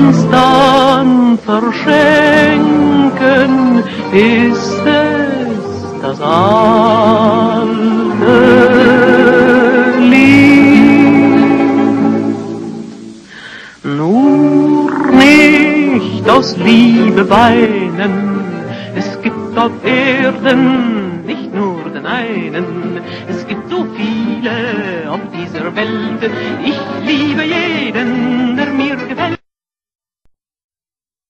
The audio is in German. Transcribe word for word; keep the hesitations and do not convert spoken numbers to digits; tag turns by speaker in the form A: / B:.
A: uns dann verschenken, ist es das alte Lied. Nur nicht aus Liebe weinen, es gibt auf Erden nicht nur den einen, es gibt so viele auf dieser Welt. Ich liebe jeden, der mir gefällt.